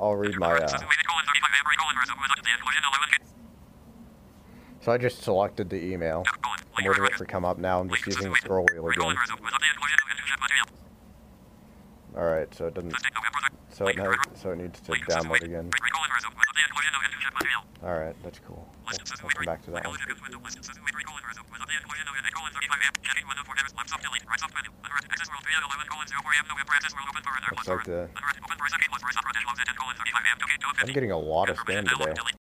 I'll read my, So I just selected the email. I'm waiting for it to come up now. I'm just using the scroll wheel again. Alright, so it doesn't... So it needs to download again. Alright, that's cool. We'll come back to that one. Looks like the... I'm getting a lot of spam today.